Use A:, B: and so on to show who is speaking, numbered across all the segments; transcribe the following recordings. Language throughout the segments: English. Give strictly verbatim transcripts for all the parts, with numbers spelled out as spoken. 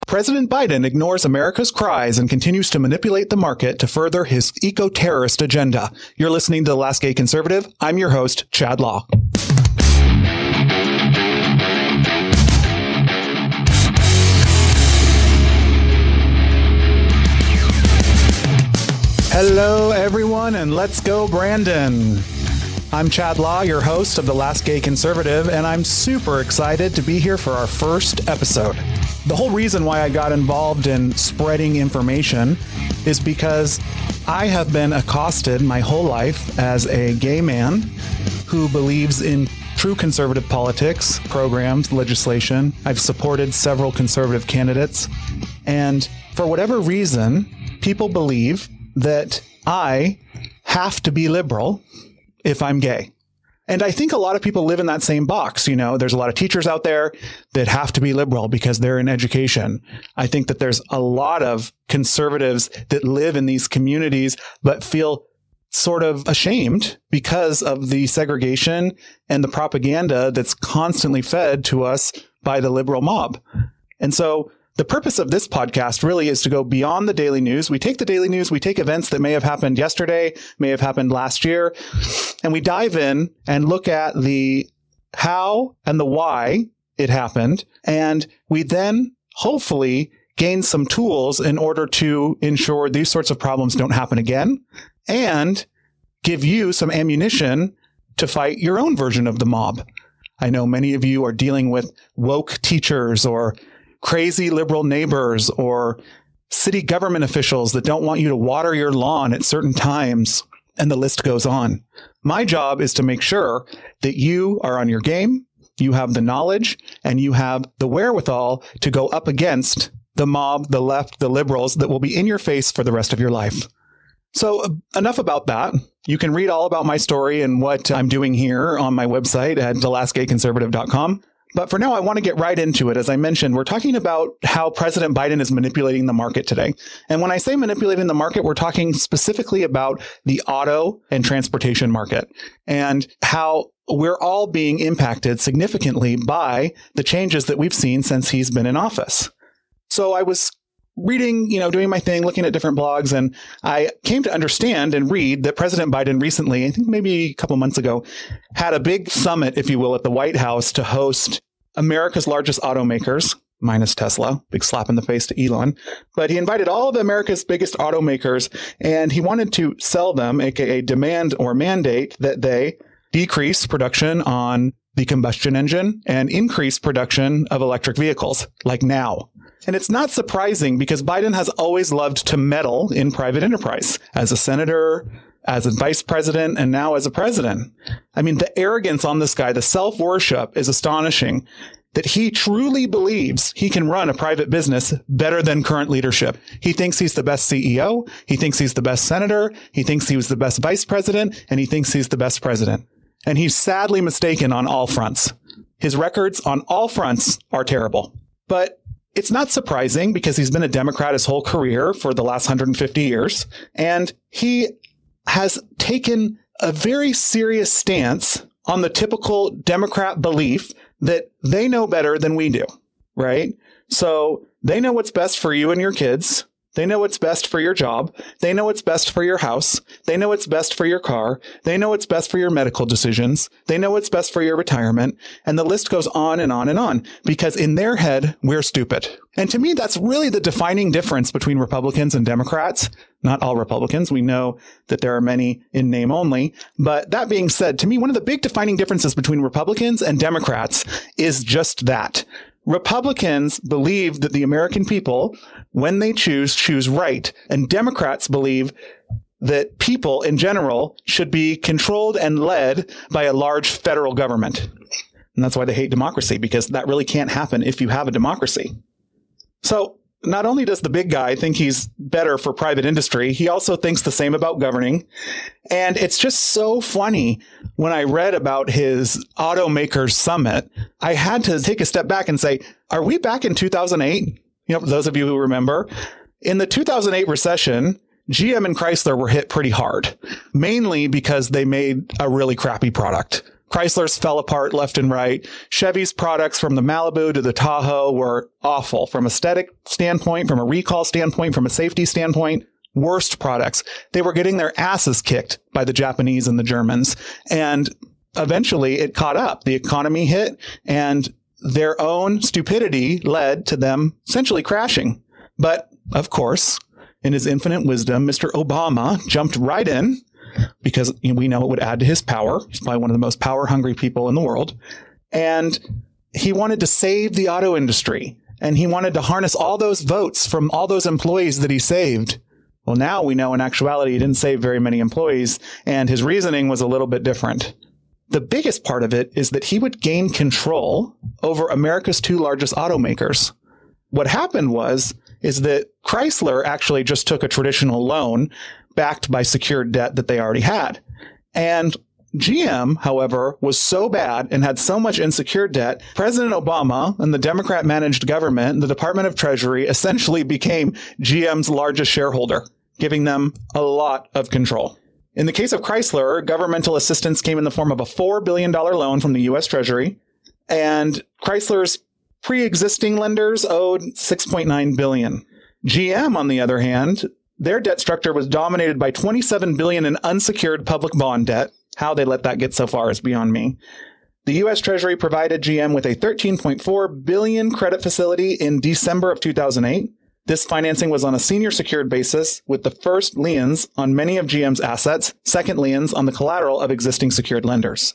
A: President Biden ignores America's cries and continues to manipulate the market to further his eco-terrorist agenda. You're listening to The Last Gay Conservative. I'm your host, Chad Law. Hello, everyone, and let's go, Brandon. I'm Chad Law, your host of The Last Gay Conservative, and I'm super excited to be here for our first episode. The whole reason why I got involved in spreading information is because I have been accosted my whole life as a gay man who believes in true conservative politics, programs, legislation. I've supported several conservative candidates, and for whatever reason, people believe that I have to be liberal if I'm gay. And I think a lot of people live in that same box. You know, there's a lot of teachers out there that have to be liberal because they're in education. I think that there's a lot of conservatives that live in these communities but feel sort of ashamed because of the segregation and the propaganda that's constantly fed to us by the liberal mob. And so the purpose of this podcast really is to go beyond the daily news. We take the daily news, we take events that may have happened yesterday, may have happened last year, and we dive in and look at the how and the why it happened. And we then hopefully gain some tools in order to ensure these sorts of problems don't happen again and give you some ammunition to fight your own version of the mob. I know many of you are dealing with woke teachers or crazy liberal neighbors or city government officials that don't want you to water your lawn at certain times, and the list goes on. My job is to make sure that you are on your game, you have the knowledge, and you have the wherewithal to go up against the mob, the left, the liberals that will be in your face for the rest of your life. So uh, enough about that. You can read all about my story and what I'm doing here on my website at the last gay conservative dot com. But for now, I want to get right into it. As I mentioned, we're talking about how President Biden is manipulating the market today. And when I say manipulating the market, we're talking specifically about the auto and transportation market and how we're all being impacted significantly by the changes that we've seen since he's been in office. So I was reading, you know, doing my thing, looking at different blogs, and I came to understand and read that President Biden recently, I think maybe a couple months ago, had a big summit, if you will, at the White House to host America's largest automakers, minus Tesla, big slap in the face to Elon. But he invited all of America's biggest automakers, and he wanted to sell them, aka demand or mandate, that they decrease production on the combustion engine and increase production of electric vehicles, like now. And it's not surprising because Biden has always loved to meddle in private enterprise as a senator, as a vice president, and now as a president. I mean, the arrogance on this guy, the self-worship is astonishing that he truly believes he can run a private business better than current leadership. He thinks he's the best C E O. He thinks he's the best senator. He thinks he was the best vice president, and he thinks he's the best president. And he's sadly mistaken on all fronts. His records on all fronts are terrible. But it's not surprising because he's been a Democrat his whole career for the last one hundred fifty years. And he has taken a very serious stance on the typical Democrat belief that they know better than we do, right? So they know what's best for you and your kids. They know what's best for your job. They know what's best for your house. They know what's best for your car. They know what's best for your medical decisions. They know what's best for your retirement. And the list goes on and on and on because in their head, we're stupid. And to me, that's really the defining difference between Republicans and Democrats. Not all Republicans. We know that there are many in name only. But that being said, to me, one of the big defining differences between Republicans and Democrats is just that. Republicans believe that the American people, when they choose, choose right. And Democrats believe that people in general should be controlled and led by a large federal government. And that's why they hate democracy, because that really can't happen if you have a democracy. So not only does the big guy think he's better for private industry, he also thinks the same about governing. And it's just so funny when I read about his automakers summit, I had to take a step back and say, are we back in two thousand eight? You know, for those of you who remember, in the two thousand eight recession, G M and Chrysler were hit pretty hard, mainly because they made a really crappy product. Chrysler's fell apart left and right. Chevy's products from the Malibu to the Tahoe were awful from a aesthetic standpoint, from a recall standpoint, from a safety standpoint. Worst products. They were getting their asses kicked by the Japanese and the Germans. And eventually it caught up. The economy hit, and their own stupidity led to them essentially crashing. But of course, in his infinite wisdom, Mister Obama jumped right in, because we know it would add to his power. He's probably one of the most power-hungry people in the world. And he wanted to save the auto industry. And he wanted to harness all those votes from all those employees that he saved. Well, now we know in actuality he didn't save very many employees, and his reasoning was a little bit different. The biggest part of it is that he would gain control over America's two largest automakers. What happened was, is that Chrysler actually just took a traditional loan backed by secured debt that they already had. And G M, however, was so bad and had so much unsecured debt, President Obama and the Democrat-managed government, the Department of Treasury, essentially became G M's largest shareholder, giving them a lot of control. In the case of Chrysler, governmental assistance came in the form of a four billion dollars loan from the U S Treasury, and Chrysler's pre-existing lenders owed six point nine billion dollars. G M, on the other hand, their debt structure was dominated by twenty-seven billion dollars in unsecured public bond debt. How they let that get so far is beyond me. The U S Treasury provided G M with a thirteen point four billion dollars credit facility in December of two thousand eight. This financing was on a senior secured basis, with the first liens on many of G M's assets, second liens on the collateral of existing secured lenders.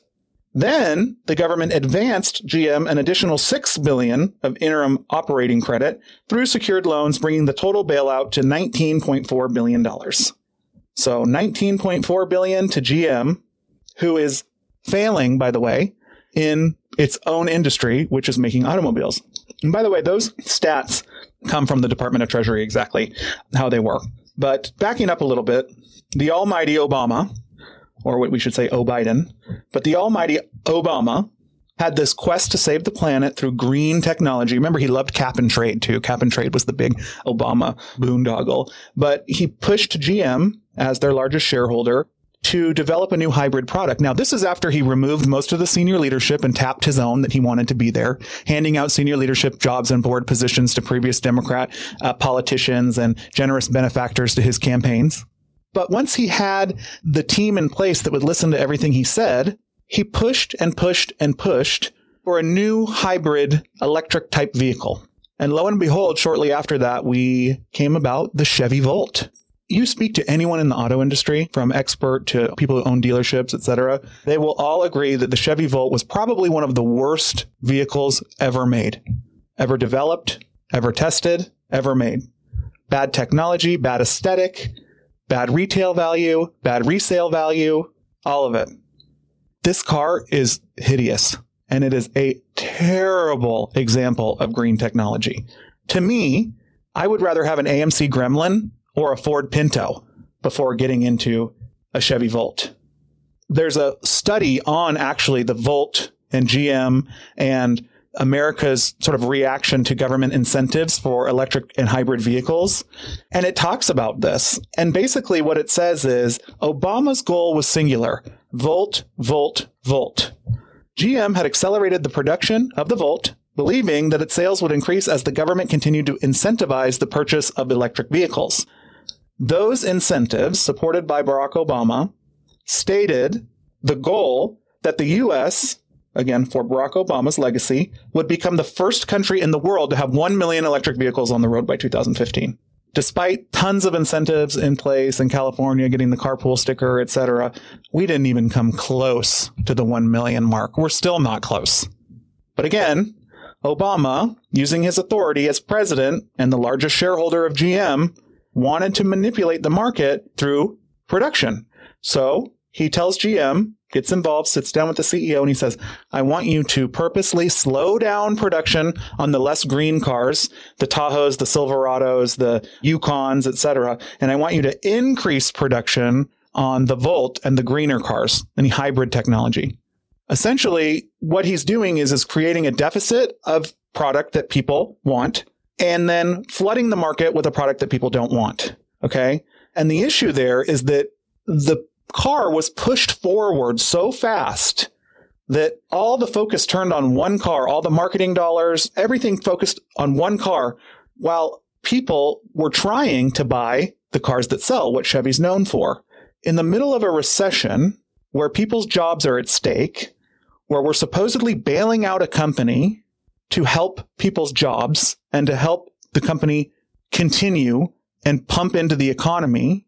A: Then the government advanced G M an additional six billion dollars of interim operating credit through secured loans, bringing the total bailout to nineteen point four billion dollars. So nineteen point four billion dollars to G M, who is failing, by the way, in its own industry, which is making automobiles. And by the way, those stats come from the Department of Treasury, exactly how they work. But backing up a little bit, the almighty Obama, or what we should say, O Biden, but the almighty Obama had this quest to save the planet through green technology. Remember, he loved cap and trade, too. Cap and trade was the big Obama boondoggle. But he pushed G M as their largest shareholder to develop a new hybrid product. Now, this is after he removed most of the senior leadership and tapped his own that he wanted to be there, handing out senior leadership jobs and board positions to previous Democrat uh, politicians and generous benefactors to his campaigns. But once he had the team in place that would listen to everything he said, he pushed and pushed and pushed for a new hybrid electric type vehicle. And lo and behold, shortly after that, we came about the Chevy Volt. You speak to anyone in the auto industry, from expert to people who own dealerships, et cetera, they will all agree that the Chevy Volt was probably one of the worst vehicles ever made, ever developed, ever tested, ever made. Bad technology, bad aesthetic, bad retail value, bad resale value, all of it. This car is hideous, and it is a terrible example of green technology. To me, I would rather have an A M C Gremlin or a Ford Pinto before getting into a Chevy Volt. There's a study on actually the Volt and G M and America's sort of reaction to government incentives for electric and hybrid vehicles. And it talks about this. And basically what it says is Obama's goal was singular. Volt, Volt, Volt. G M had accelerated the production of the Volt, believing that its sales would increase as the government continued to incentivize the purchase of electric vehicles. Those incentives, supported by Barack Obama, stated the goal that the U S, again, for Barack Obama's legacy, would become the first country in the world to have one million electric vehicles on the road by two thousand fifteen. Despite tons of incentives in place in California, getting the carpool sticker, et cetera, we didn't even come close to the one million mark. We're still not close. But again, Obama, using his authority as president and the largest shareholder of G M, wanted to manipulate the market through production. So he tells G M, gets involved, sits down with the C E O, and he says, I want you to purposely slow down production on the less green cars, the Tahoes, the Silverados, the Yukons, et cetera. And I want you to increase production on the Volt and the greener cars, any hybrid technology. Essentially, what he's doing is, is creating a deficit of product that people want, and then flooding the market with a product that people don't want. Okay. And the issue there is that the car was pushed forward so fast that all the focus turned on one car, all the marketing dollars, everything focused on one car, while people were trying to buy the cars that sell, what Chevy's known for. In the middle of a recession where people's jobs are at stake, where we're supposedly bailing out a company to help people's jobs and to help the company continue and pump into the economy,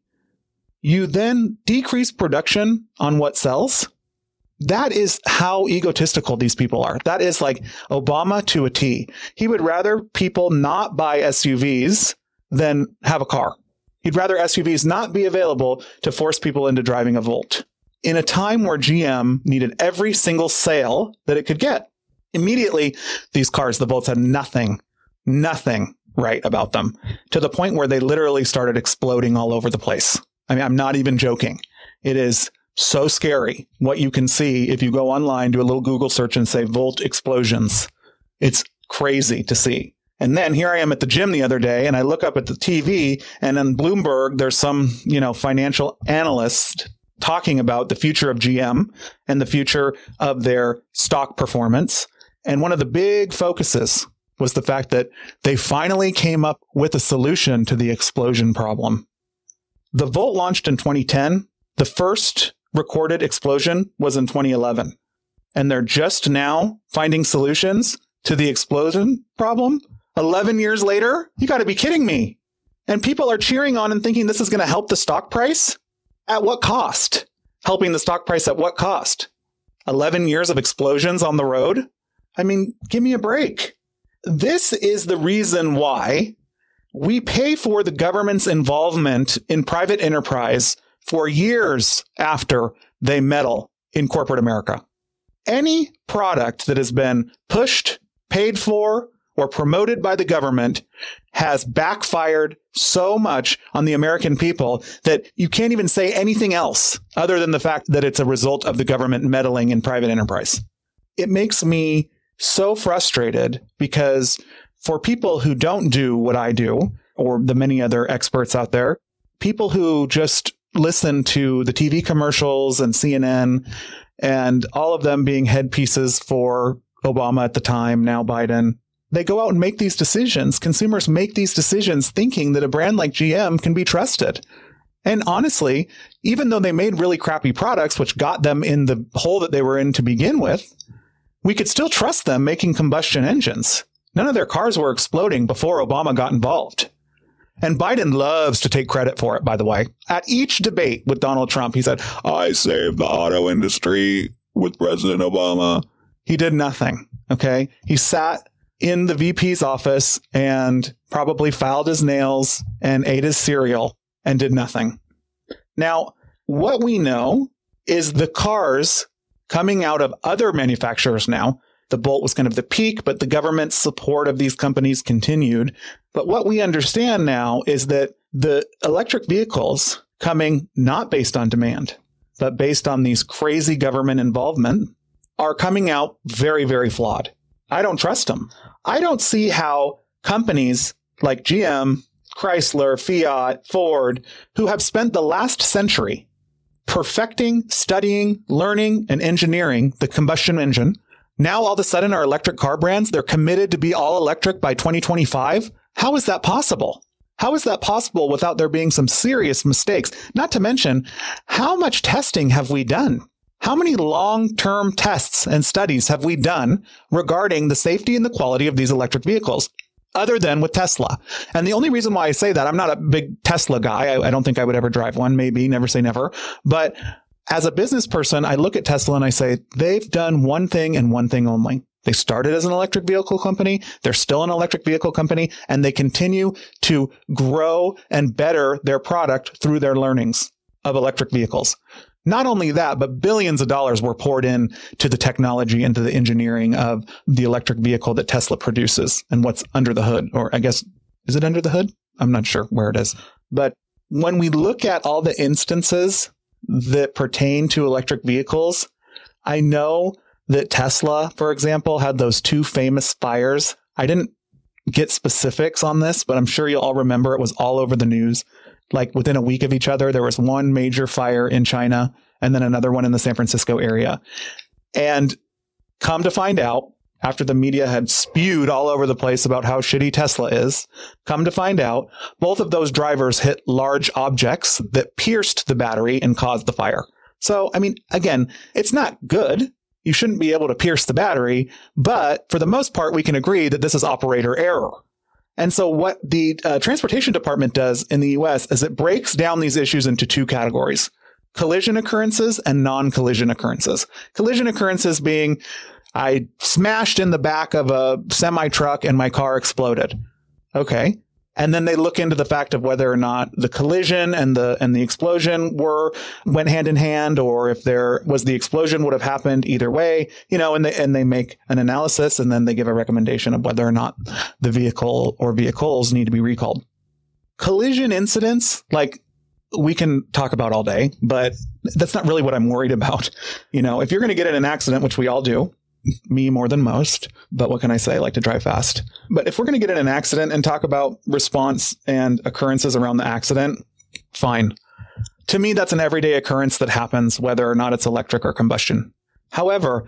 A: you then decrease production on what sells. That is how egotistical these people are. That is like Obama to a T. He would rather people not buy S U Vs than have a car. He'd rather S U Vs not be available to force people into driving a Volt. In a time where G M needed every single sale that it could get. Immediately, these cars, the Volts, had nothing, nothing right about them, to the point where they literally started exploding all over the place. I mean, I'm not even joking. It is so scary what you can see if you go online, do a little Google search and say Volt explosions. It's crazy to see. And then here I am at the gym the other day, and I look up at the T V, and on Bloomberg, there's some, you know, financial analyst talking about the future of G M and the future of their stock performance. And one of the big focuses was the fact that they finally came up with a solution to the explosion problem. The Volt launched in twenty ten. The first recorded explosion was in twenty eleven. And they're just now finding solutions to the explosion problem eleven years later? You got to be kidding me. And people are cheering on and thinking this is going to help the stock price? At what cost? Helping the stock price at what cost? eleven years of explosions on the road? I mean, give me a break. This is the reason why we pay for the government's involvement in private enterprise for years after they meddle in corporate America. Any product that has been pushed, paid for, or promoted by the government has backfired so much on the American people that you can't even say anything else other than the fact that it's a result of the government meddling in private enterprise. It makes me so frustrated because for people who don't do what I do, or the many other experts out there, people who just listen to the T V commercials and C N N and all of them being headpieces for Obama at the time, now Biden, they go out and make these decisions. Consumers make these decisions thinking that a brand like G M can be trusted. And honestly, even though they made really crappy products, which got them in the hole that they were in to begin with, we could still trust them making combustion engines. None of their cars were exploding before Obama got involved. And Biden loves to take credit for it, by the way. At each debate with Donald Trump, he said, I saved the auto industry with President Obama. He did nothing. Okay. He sat in the V P's office and probably filed his nails and ate his cereal and did nothing. Now, what we know is the cars coming out of other manufacturers now. The Bolt was kind of the peak, but the government's support of these companies continued. But what we understand now is that the electric vehicles coming not based on demand, but based on these crazy government involvement are coming out very, very flawed. I don't trust them. I don't see how companies like G M, Chrysler, Fiat, Ford, who have spent the last century perfecting, studying, learning, and engineering the combustion engine, now all of a sudden our electric car brands, they're committed to be all electric by twenty twenty-five. How is that possible? How is that possible without there being some serious mistakes? Not to mention, how much testing have we done? How many long-term tests and studies have we done regarding the safety and the quality of these electric vehicles, other than with Tesla? And the only reason why I say that, I'm not a big Tesla guy. I, I don't think I would ever drive one, maybe, never say never. But as a business person, I look at Tesla and I say, they've done one thing and one thing only. They started as an electric vehicle company. They're still an electric vehicle company, and they continue to grow and better their product through their learnings of electric vehicles. Not only that, but billions of dollars were poured in to the technology and to the engineering of the electric vehicle that Tesla produces and what's under the hood. Or I guess, is it under the hood? I'm not sure where it is. But when we look at all the instances that pertain to electric vehicles, I know that Tesla, for example, had those two famous fires. I didn't get specifics on this, but I'm sure you'll all remember it was all over the news. Like within a week of each other, there was one major fire in China and then another one in the San Francisco area. And Come to find out, after the media had spewed all over the place about how shitty Tesla is, come to find out, both of those drivers hit large objects that pierced the battery and caused the fire. So, I mean, again, it's not good. You shouldn't be able to pierce the battery, but for the most part, we can agree that this is operator error. And so what the uh, Transportation Department does in the U S is it breaks down these issues into two categories: collision occurrences and non-collision occurrences. Collision occurrences being, I smashed in the back of a semi-truck and my car exploded. Okay. And then they look into the fact of whether or not the collision and the and the explosion were went hand in hand, or if there was the explosion would have happened either way, you know, and they and they make an analysis, and then they give a recommendation of whether or not the vehicle or vehicles need to be recalled. Collision incidents, like, we can talk about all day, but that's not really what I'm worried about. You know, if you're going to get in an accident, which we all do, me more than most, but what can I say? I like to drive fast. But if we're going to get in an accident and talk about response and occurrences around the accident, fine. To me, that's an everyday occurrence that happens, whether or not it's electric or combustion. However,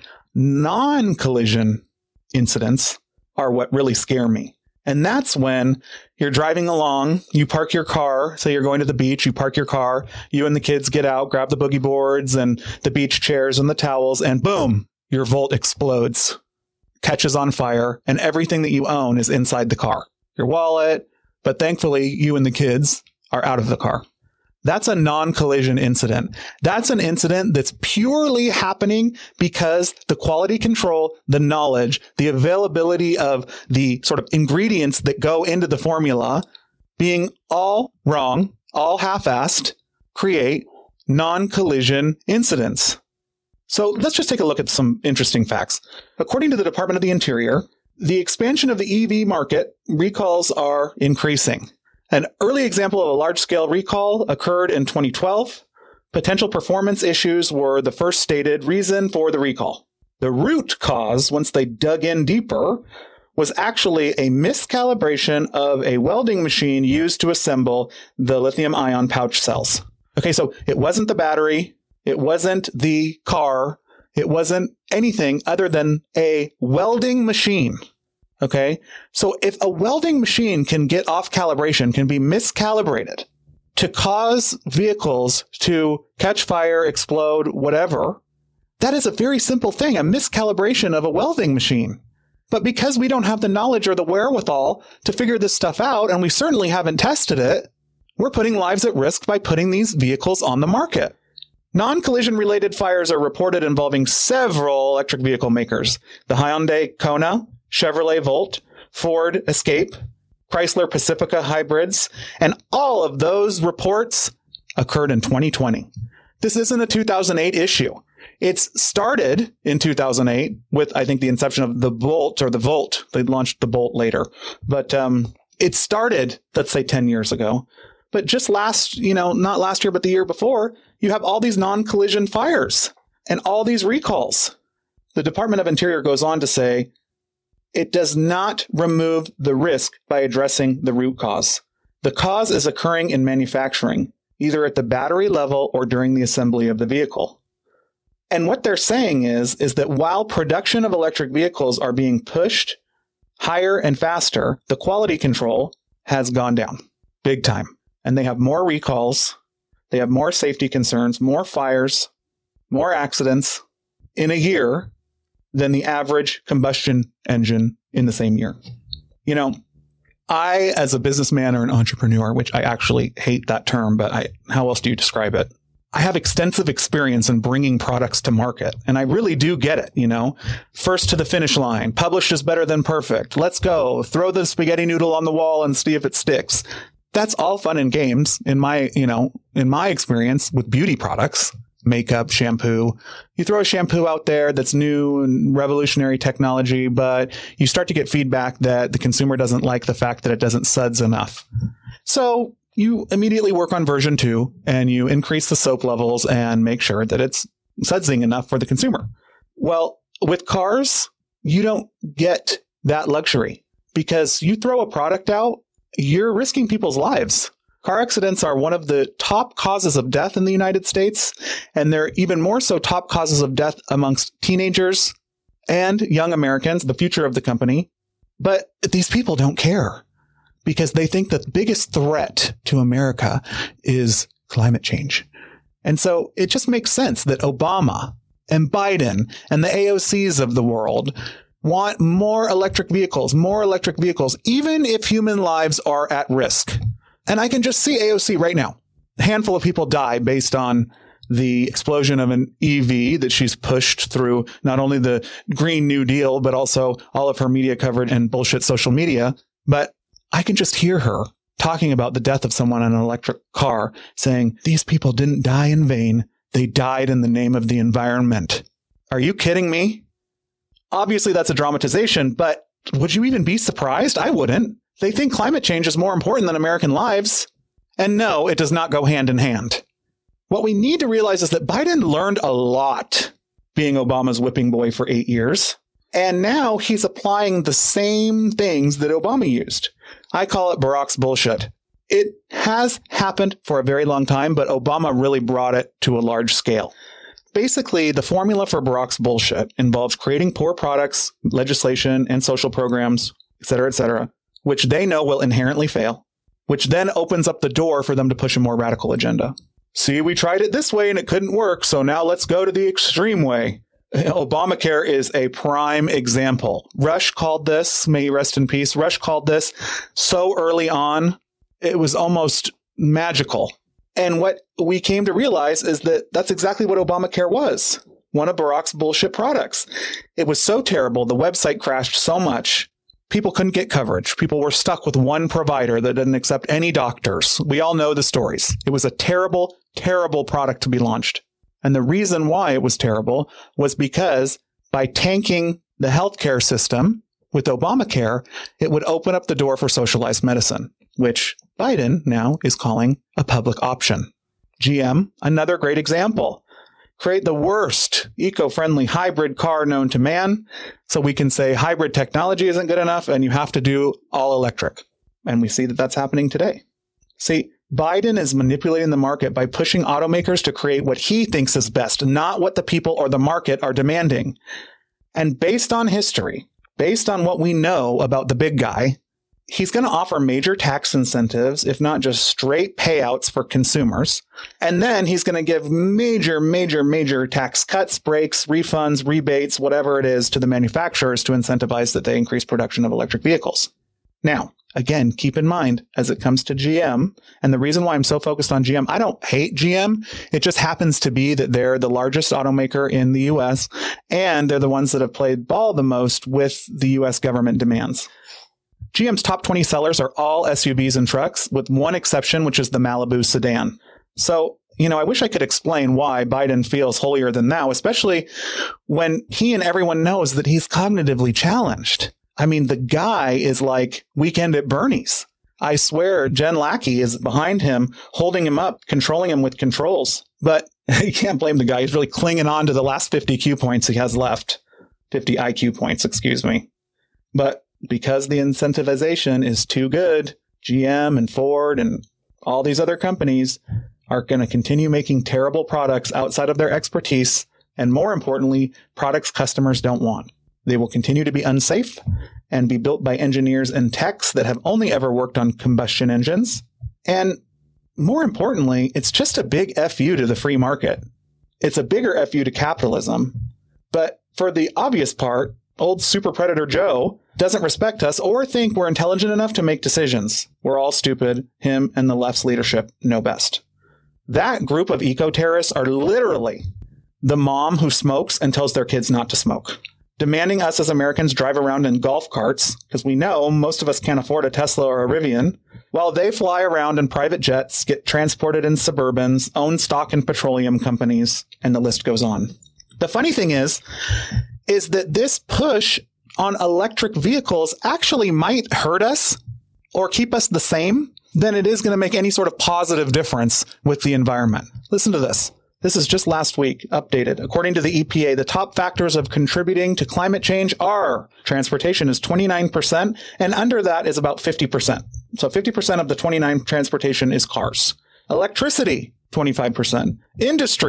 A: non-collision incidents are what really scare me. And that's when you're driving along, you park your car, say you're going to the beach, you park your car, you and the kids get out, grab the boogie boards and the beach chairs and the towels, and boom, your Volt explodes, catches on fire, and everything that you own is inside the car. Your wallet, but thankfully you and the kids are out of the car. That's a non-collision incident. That's an incident that's purely happening because the quality control, the knowledge, the availability of the sort of ingredients that go into the formula being all wrong, all half-assed, create non-collision incidents. So let's just take a look at some interesting facts. According to the Department of the Interior, the expansion of the E V market, recalls are increasing. An early example of a large-scale recall occurred in twenty twelve. Potential performance issues were the first stated reason for the recall. The root cause, once they dug in deeper, was actually a miscalibration of a welding machine used to assemble the lithium-ion pouch cells. Okay, so it wasn't the battery. It wasn't the car. It wasn't anything other than a welding machine. Okay. So if a welding machine can get off calibration, can be miscalibrated to cause vehicles to catch fire, explode, whatever, that is a very simple thing, a miscalibration of a welding machine. But because we don't have the knowledge or the wherewithal to figure this stuff out, and we certainly haven't tested it, we're putting lives at risk by putting these vehicles on the market. Non-collision related fires are reported involving several electric vehicle makers: the Hyundai Kona, Chevrolet Volt, Ford Escape, Chrysler Pacifica hybrids, and all of those reports occurred in twenty twenty. This isn't a two thousand eight issue. It's started in two thousand eight with, I think, the inception of the Bolt or the Volt. They launched the Bolt later. But um, it started, let's say, ten years ago. But just last, you know, not last year, but the year before, you have all these non-collision fires and all these recalls. The Department of Interior goes on to say, it does not remove the risk by addressing the root cause. The cause is occurring in manufacturing, either at the battery level or during the assembly of the vehicle. And what they're saying is, is that while production of electric vehicles are being pushed higher and faster, the quality control has gone down big time. And they have more recalls, they have more safety concerns, more fires, more accidents in a year than the average combustion engine in the same year. You know, I, as a businessman or an entrepreneur, which I actually hate that term, but I, how else do you describe it? I have extensive experience in bringing products to market, and I really do get it, you know. First to the finish line, published is better than perfect. Let's go, throw the spaghetti noodle on the wall and see if it sticks. That's all fun and games in my, you know, in my experience with beauty products, makeup, shampoo. You throw a shampoo out there that's new and revolutionary technology, but you start to get feedback that the consumer doesn't like the fact that it doesn't suds enough. So you immediately work on version two and you increase the soap levels and make sure that it's sudsing enough for the consumer. Well, with cars, you don't get that luxury because you throw a product out, you're risking people's lives. Car accidents are one of the top causes of death in the United States, and they're even more so top causes of death amongst teenagers and young Americans, the future of the company. But these people don't care because they think that the biggest threat to America is climate change. And so it just makes sense that Obama and Biden and the A O Cs of the world want more electric vehicles, more electric vehicles, even if human lives are at risk. And I can just see A O C right now. A handful of people die based on the explosion of an E V that she's pushed through not only the Green New Deal, but also all of her media coverage and bullshit social media. But I can just hear her talking about the death of someone in an electric car, saying, these people didn't die in vain. They died in the name of the environment. Are you kidding me? Obviously, that's a dramatization, but would you even be surprised? I wouldn't. They think climate change is more important than American lives. And no, it does not go hand in hand. What we need to realize is that Biden learned a lot being Obama's whipping boy for eight years. And now he's applying the same things that Obama used. I call it Barack's bullshit. It has happened for a very long time, but Obama really brought it to a large scale. Basically, the formula for Barack's bullshit involves creating poor products, legislation, and social programs, et cetera, et cetera, which they know will inherently fail, which then opens up the door for them to push a more radical agenda. See, we tried it this way and it couldn't work, so now let's go to the extreme way. Obamacare is a prime example. Rush called this, may he rest in peace, Rush called this so early on, it was almost magical. And what we came to realize is that that's exactly what Obamacare was. One of Barack's bullshit products. It was so terrible. The website crashed so much. People couldn't get coverage. People were stuck with one provider that didn't accept any doctors. We all know the stories. It was a terrible, terrible product to be launched. And the reason why it was terrible was because by tanking the healthcare system with Obamacare, it would open up the door for socialized medicine, which Biden now is calling a public option. G M, another great example. Create the worst eco-friendly hybrid car known to man, so we can say hybrid technology isn't good enough and you have to do all electric. And we see that that's happening today. See, Biden is manipulating the market by pushing automakers to create what he thinks is best, not what the people or the market are demanding. And based on history, based on what we know about the big guy, he's going to offer major tax incentives, if not just straight payouts for consumers. And then he's going to give major, major, major tax cuts, breaks, refunds, rebates, whatever it is to the manufacturers to incentivize that they increase production of electric vehicles. Now, again, keep in mind, as it comes to G M, and the reason why I'm so focused on G M, I don't hate G M. It just happens to be that they're the largest automaker in the U S, and they're the ones that have played ball the most with the U S government demands. G M's top twenty sellers are all S U Vs and trucks, with one exception, which is the Malibu sedan. So, you know, I wish I could explain why Biden feels holier than thou, especially when he and everyone knows that he's cognitively challenged. I mean, the guy is like Weekend at Bernie's. I swear Jen Lackey is behind him, holding him up, controlling him with controls. But you can't blame the guy. He's really clinging on to the last fifty Q points he has left. fifty I Q points, excuse me. But because the incentivization is too good, G M and Ford and all these other companies are going to continue making terrible products outside of their expertise, and more importantly, products customers don't want. They will continue to be unsafe and be built by engineers and techs that have only ever worked on combustion engines. And more importantly, it's just a big F U to the free market. It's a bigger F U to capitalism. But for the obvious part, old Super Predator Joe doesn't respect us or think we're intelligent enough to make decisions. We're all stupid. Him and the left's leadership know best. That group of eco-terrorists are literally the mom who smokes and tells their kids not to smoke, demanding us as Americans drive around in golf carts, because we know most of us can't afford a Tesla or a Rivian, while they fly around in private jets, get transported in Suburbans, own stock in petroleum companies, and the list goes on. The funny thing is, is that this push on electric vehicles actually might hurt us or keep us the same than it is going to make any sort of positive difference with the environment. Listen to this. This is just last week, updated. According to the E P A, the top factors of contributing to climate change are transportation is twenty-nine percent, and under that is about fifty percent. So fifty percent of the twenty-nine transportation is cars. Electricity, twenty-five percent. Industry,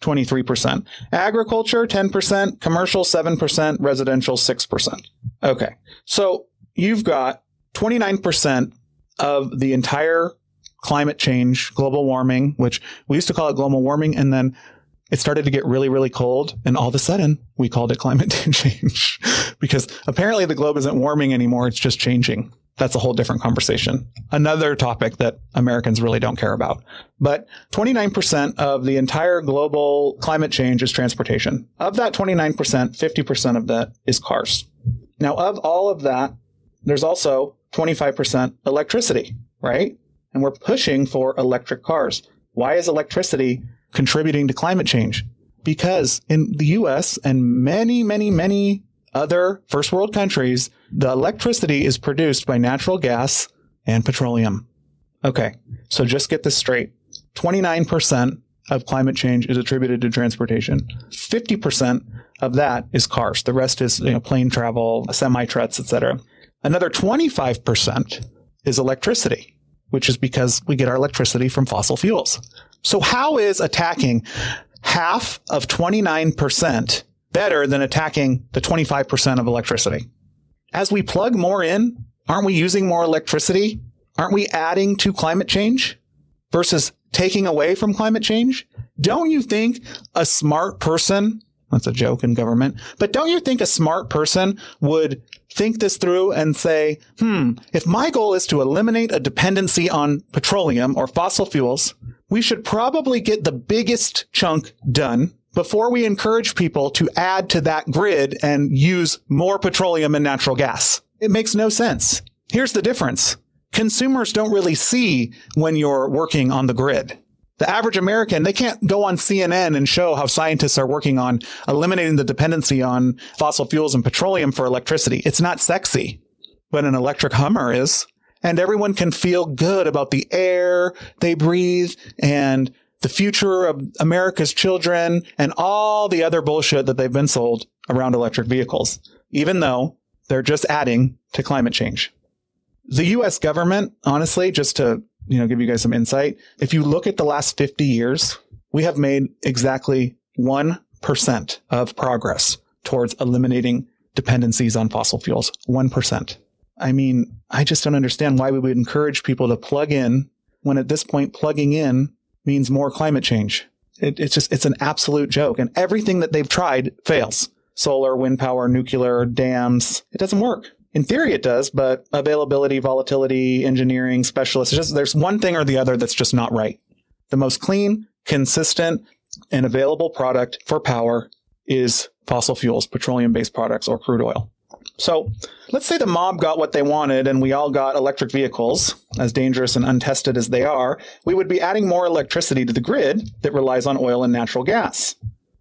A: twenty-three percent. Agriculture, ten percent. Commercial, seven percent. Residential, six percent. Okay. So you've got twenty-nine percent of the entire climate change, global warming, which we used to call it global warming, and then it started to get really, really cold, and all of a sudden we called it climate change because apparently the globe isn't warming anymore. It's just changing. That's a whole different conversation. Another topic that Americans really don't care about. But twenty-nine percent of the entire global climate change is transportation. Of that twenty-nine percent, fifty percent of that is cars. Now, of all of that, there's also twenty-five percent electricity, right? And we're pushing for electric cars. Why is electricity contributing to climate change? Because in the U S and many, many, many other first world countries, the electricity is produced by natural gas and petroleum. Okay, so just get this straight. twenty-nine percent of climate change is attributed to transportation. fifty percent of that is cars. The rest is, you know, plane travel, semi-trucks, et cetera. Another twenty-five percent is electricity, which is because we get our electricity from fossil fuels. So how is attacking half of twenty-nine percent better than attacking the twenty-five percent of electricity? As we plug more in, aren't we using more electricity? Aren't we adding to climate change versus taking away from climate change? Don't you think a smart person, that's a joke in government, but don't you think a smart person would think this through and say, hmm, if my goal is to eliminate a dependency on petroleum or fossil fuels, we should probably get the biggest chunk done before we encourage people to add to that grid and use more petroleum and natural gas. It makes no sense. Here's the difference. Consumers don't really see when you're working on the grid. The average American, they can't go on C N N and show how scientists are working on eliminating the dependency on fossil fuels and petroleum for electricity. It's not sexy, but an electric Hummer is. And everyone can feel good about the air they breathe and the future of America's children and all the other bullshit that they've been sold around electric vehicles, even though they're just adding to climate change. The U S government, honestly, just to, you know, give you guys some insight, if you look at the last fifty years, we have made exactly one percent of progress towards eliminating dependencies on fossil fuels. one percent. I mean, I just don't understand why we would encourage people to plug in when at this point plugging in means more climate change. It, it's just, it's an absolute joke. And everything that they've tried fails. Solar, wind power, nuclear, dams. It doesn't work. In theory, it does, but availability, volatility, engineering, specialists, it's just, there's one thing or the other that's just not right. The most clean, consistent, and available product for power is fossil fuels, petroleum-based products, or crude oil. So let's say the mob got what they wanted and we all got electric vehicles, as dangerous and untested as they are. We would be adding more electricity to the grid that relies on oil and natural gas.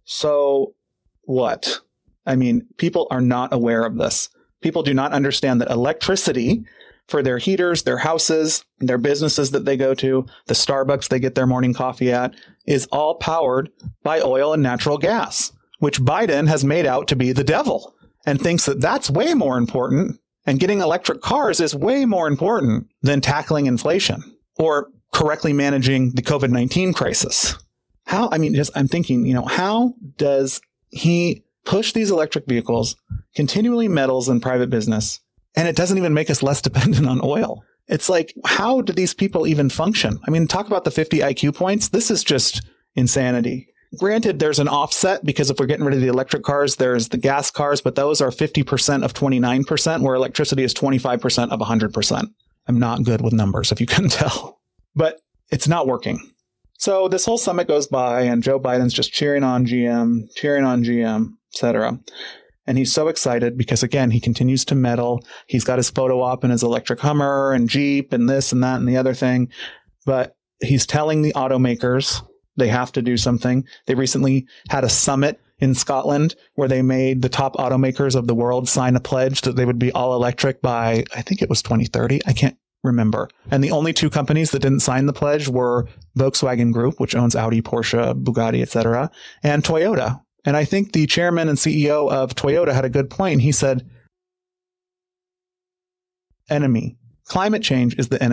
A: So what? I mean, people are not aware of this. People do not understand that electricity for their heaters, their houses, their businesses that they go to, the Starbucks they get their morning coffee at, is all powered by oil and natural gas, which Biden has made out to be the devil and thinks that that's way more important. And getting electric cars is way more important than tackling inflation or correctly managing the COVID nineteen crisis. How, I mean, just, I'm thinking, you know, how does he push these electric vehicles, continually meddles in private business, and it doesn't even make us less dependent on oil? It's like, how do these people even function? I mean, talk about the fifty I Q points. This is just insanity. Granted, there's an offset because if we're getting rid of the electric cars, there's the gas cars, but those are fifty percent of twenty-nine percent, where electricity is twenty-five percent of one hundred percent. I'm not good with numbers, if you couldn't tell, but it's not working. So this whole summit goes by and Joe Biden's just cheering on G M, cheering on G M, et cetera. And he's so excited because, again, he continues to meddle. He's got his photo op in his electric Hummer and Jeep and this and that and the other thing. But he's telling the automakers they have to do something. They recently had a summit in Scotland where they made the top automakers of the world sign a pledge that they would be all electric by, I think it was twenty thirty. I can't remember. And the only two companies that didn't sign the pledge were Volkswagen Group, which owns Audi, Porsche, Bugatti, et cetera, and Toyota. And I think the chairman and C E O of Toyota had a good point. He said, enemy. Climate change is the enemy.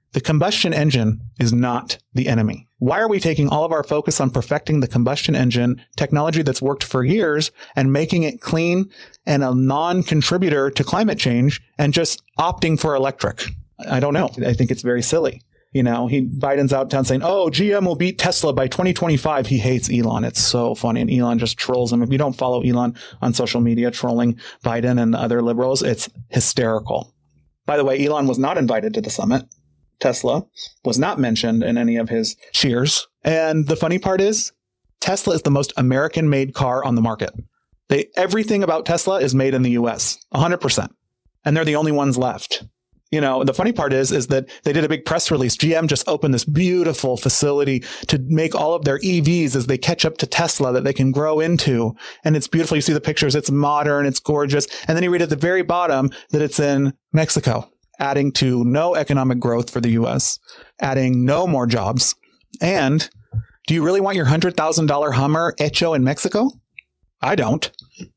A: The combustion engine is not the enemy. Why are we taking all of our focus on perfecting the combustion engine technology that's worked for years and making it clean and a non-contributor to climate change and just opting for electric? I don't know. I think it's very silly. You know, he Biden's out town saying, oh, G M will beat Tesla by twenty twenty-five. He hates Elon. It's so funny. And Elon just trolls him. If you don't follow Elon on social media trolling Biden and the other liberals, it's hysterical. By the way, Elon was not invited to the summit. Tesla was not mentioned in any of his cheers. And the funny part is, Tesla is the most American-made car on the market. They, everything about Tesla is made in the U S, one hundred percent. And they're the only ones left. You know, the funny part is, is that they did a big press release. G M just opened this beautiful facility to make all of their E Vs as they catch up to Tesla that they can grow into. And it's beautiful. You see the pictures. It's modern. It's gorgeous. And then you read at the very bottom that it's in Mexico, adding to no economic growth for the U S, adding no more jobs. And do you really want your one hundred thousand dollars Hummer hecho in Mexico? I don't.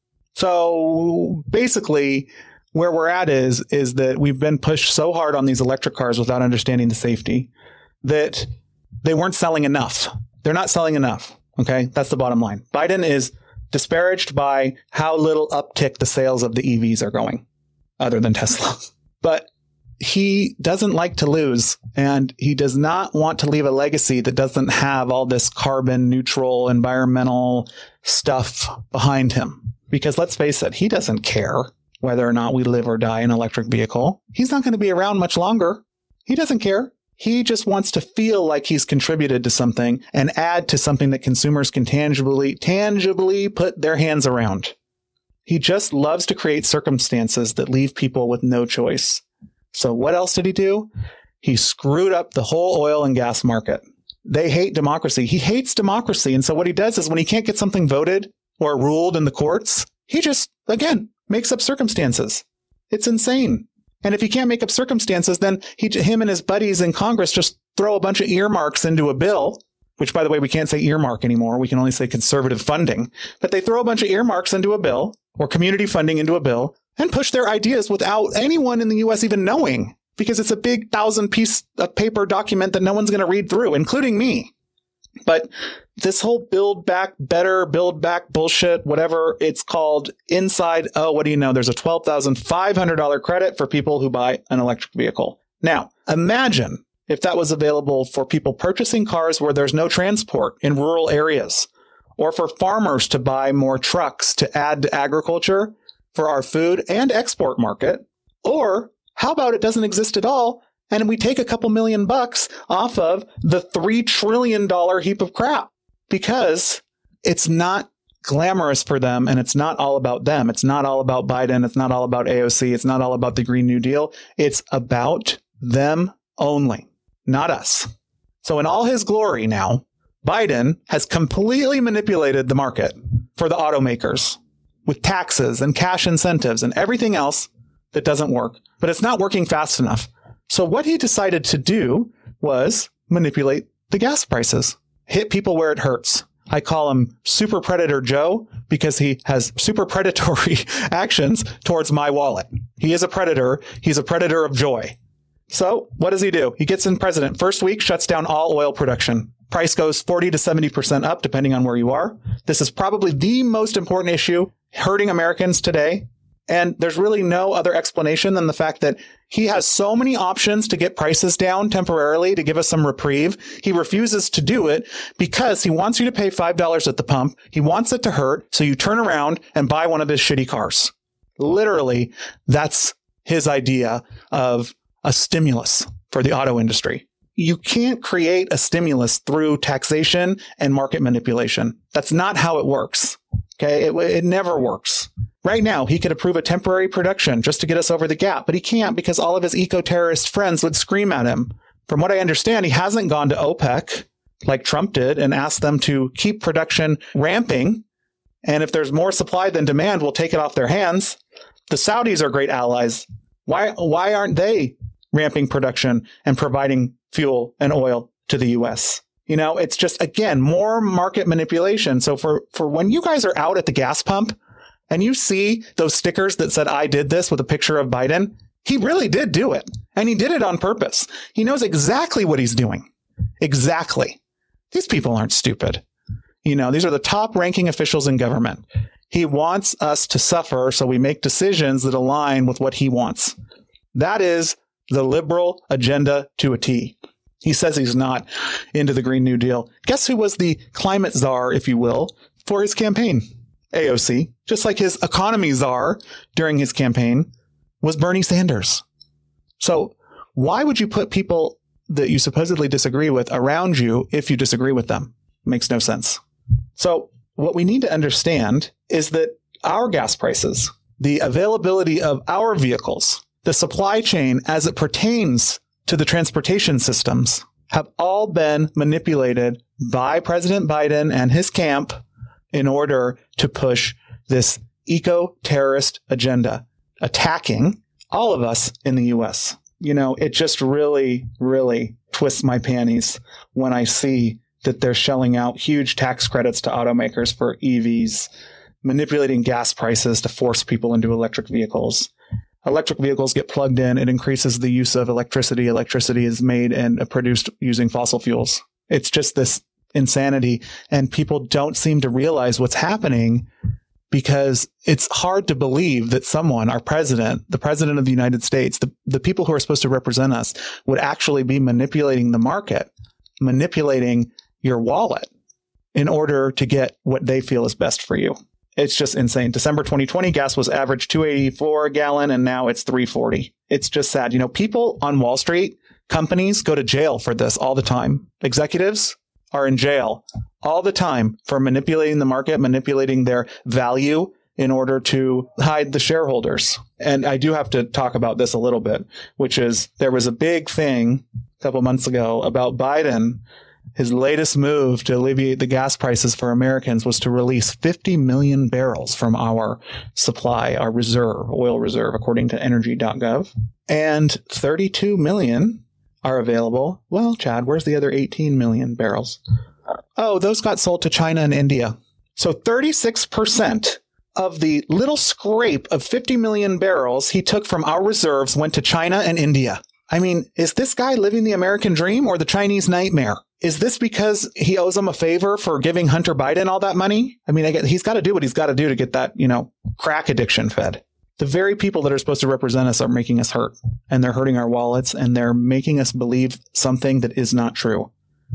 A: So basically, where we're at is, is that we've been pushed so hard on these electric cars without understanding the safety that they weren't selling enough. They're not selling enough. Okay. That's the bottom line. Biden is disparaged by how little uptick the sales of the E Vs are going, other than Tesla. But he doesn't like to lose, and he does not want to leave a legacy that doesn't have all this carbon neutral environmental stuff behind him. Because let's face it, he doesn't care whether or not we live or die in an electric vehicle. He's not going to be around much longer. He doesn't care. He just wants to feel like he's contributed to something and add to something that consumers can tangibly, tangibly put their hands around. He just loves to create circumstances that leave people with no choice. So what else did he do? He screwed up the whole oil and gas market. They hate democracy. He hates democracy. And so what he does is when he can't get something voted or ruled in the courts, he just, again, makes up circumstances. It's insane. And if he can't make up circumstances, then he, him and his buddies in Congress just throw a bunch of earmarks into a bill, which, by the way, we can't say earmark anymore. We can only say conservative funding. But they throw a bunch of earmarks into a bill or community funding into a bill and push their ideas without anyone in the U S even knowing, because it's a big thousand piece of paper document that no one's going to read through, including me. But this whole build back better, build back bullshit, whatever it's called inside. Oh, what do you know? There's a twelve thousand five hundred dollars credit for people who buy an electric vehicle. Now, imagine if that was available for people purchasing cars where there's no transport in rural areas, or for farmers to buy more trucks to add to agriculture for our food and export market. Or how about it doesn't exist at all, and we take a couple million bucks off of the three trillion dollars heap of crap, because it's not glamorous for them, and it's not all about them. It's not all about Biden. It's not all about A O C. It's not all about the Green New Deal. It's about them only, not us. So in all his glory now, Biden has completely manipulated the market for the automakers with taxes and cash incentives and everything else that doesn't work, but it's not working fast enough. So what he decided to do was manipulate the gas prices, hit people where it hurts. I call him Super Predator Joe because he has super predatory actions towards my wallet. He is a predator. He's a predator of joy. So what does he do? He gets in president. First week, shuts down all oil production. Price goes forty to seventy percent up, depending on where you are. This is probably the most important issue hurting Americans today. And there's really no other explanation than the fact that he has so many options to get prices down temporarily to give us some reprieve. He refuses to do it because he wants you to pay five dollars at the pump. He wants it to hurt, so you turn around and buy one of his shitty cars. Literally, that's his idea of a stimulus for the auto industry. You can't create a stimulus through taxation and market manipulation. That's not how it works. Okay, it, it never works. Right now, he could approve a temporary production just to get us over the gap, but he can't because all of his eco-terrorist friends would scream at him. From what I understand, he hasn't gone to OPEC like Trump did and asked them to keep production ramping. And if there's more supply than demand, we'll take it off their hands. The Saudis are great allies. Why, why aren't they ramping production and providing fuel and oil to the U S? You know, it's just, again, more market manipulation. So for, for when you guys are out at the gas pump and you see those stickers that said, I did this with a picture of Biden, He really did do it. And he did it on purpose. He knows exactly what he's doing. Exactly. These people aren't stupid. You know, these are the top ranking officials in government. He wants us to suffer, so we make decisions that align with what he wants. That is the liberal agenda to a T. He says he's not into the Green New Deal. Guess who was the climate czar, if you will, for his campaign? A O C. Just like his economy czar during his campaign was Bernie Sanders. So why would you put people that you supposedly disagree with around you if you disagree with them? Makes no sense. So what we need to understand is that our gas prices, the availability of our vehicles, the supply chain as it pertains to the transportation systems have all been manipulated by President Biden and his camp in order to push this eco-terrorist agenda, attacking all of us in the U S. You know, it just really, really twists my panties when I see that they're shelling out huge tax credits to automakers for E Vs, manipulating gas prices to force people into electric vehicles. Electric vehicles get plugged in. It increases the use of electricity. Electricity is made and produced using fossil fuels. It's just this insanity. And people don't seem to realize what's happening because it's hard to believe that someone, our president, the president of the United States, the, the people who are supposed to represent us would actually be manipulating the market, manipulating your wallet in order to get what they feel is best for you. It's just insane. December twenty twenty, gas was average two eighty-four a gallon, and now it's three forty. It's just sad. You know, people on Wall Street, companies go to jail for this all the time. Executives are in jail all the time for manipulating the market, manipulating their value in order to hide the shareholders. And I do have to talk about this a little bit, which is there was a big thing a couple months ago about Biden. His latest move to alleviate the gas prices for Americans was to release fifty million barrels from our supply, our reserve, oil reserve, according to energy dot gov. And thirty-two million are available. Well, Chad, where's the other eighteen million barrels? Oh, those got sold to China and India. So thirty-six percent of the little scrape of fifty million barrels he took from our reserves went to China and India. I mean, is this guy living the American dream or the Chinese nightmare? Is this because he owes them a favor for giving Hunter Biden all that money? I mean, I get, he's got to do what he's got to do to get that, you know, crack addiction fed. The very people that are supposed to represent us are making us hurt, and they're hurting our wallets, and they're making us believe something that is not true.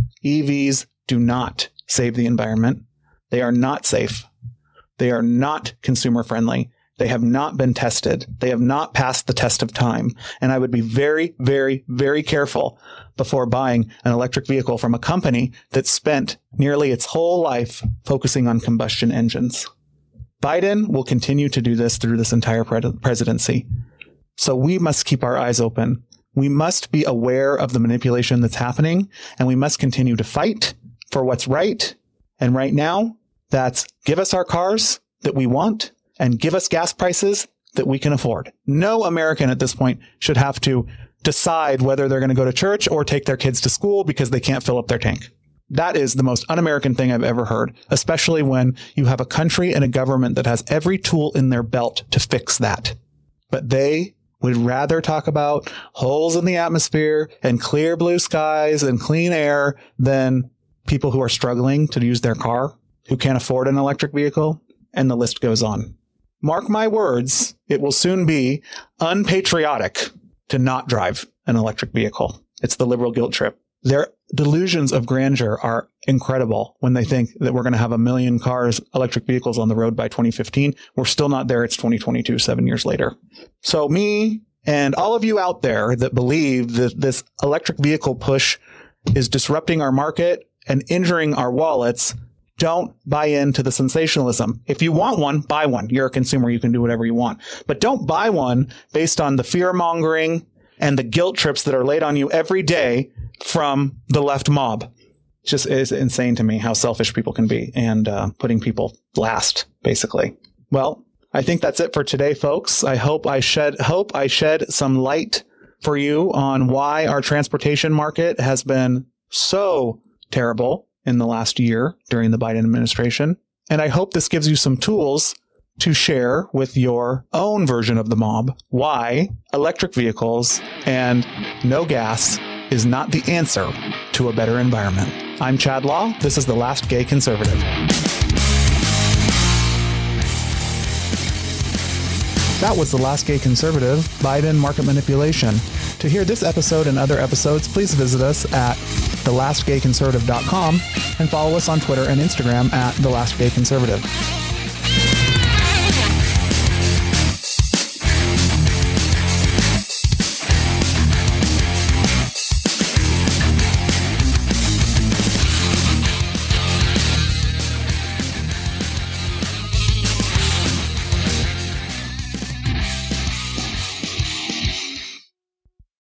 A: E Vs do not save the environment. They are not safe. They are not consumer friendly. They have not been tested. They have not passed the test of time. And I would be very, very, very careful before buying an electric vehicle from a company that spent nearly its whole life focusing on combustion engines. Biden will continue to do this through this entire pre- presidency. So we must keep our eyes open. We must be aware of the manipulation that's happening, and we must continue to fight for what's right. And right now, that's give us our cars that we want and give us gas prices that we can afford. No American at this point should have to decide whether they're going to go to church or take their kids to school because they can't fill up their tank. That is the most un-American thing I've ever heard, especially when you have a country and a government that has every tool in their belt to fix that. But they would rather talk about holes in the atmosphere and clear blue skies and clean air than people who are struggling to use their car, who can't afford an electric vehicle, and the list goes on. Mark my words, it will soon be unpatriotic to not drive an electric vehicle. It's the liberal guilt trip. Their delusions of grandeur are incredible when they think that we're going to have a million cars, electric vehicles on the road by twenty fifteen. We're still not there. It's twenty twenty-two, seven years later. So me and all of you out there that believe that this electric vehicle push is disrupting our market and injuring our wallets, don't buy into the sensationalism. If you want one, buy one. You're a consumer. You can do whatever you want. But don't buy one based on the fear mongering and the guilt trips that are laid on you every day from the left mob. It just is insane to me how selfish people can be and uh, putting people last, basically. Well, I think that's it for today, folks. I hope I shed hope I shed some light for you on why our transportation market has been so terrible in the last year during the Biden administration. And I hope this gives you some tools to share with your own version of the mob why electric vehicles and no gas is not the answer to a better environment. I'm Chad Law. This is The Last Gay Conservative. That was The Last Gay Conservative, Biden Market Manipulation. To hear this episode and other episodes, please visit us at the last gay conservative dot com and follow us on Twitter and Instagram at The Last Gay Conservative.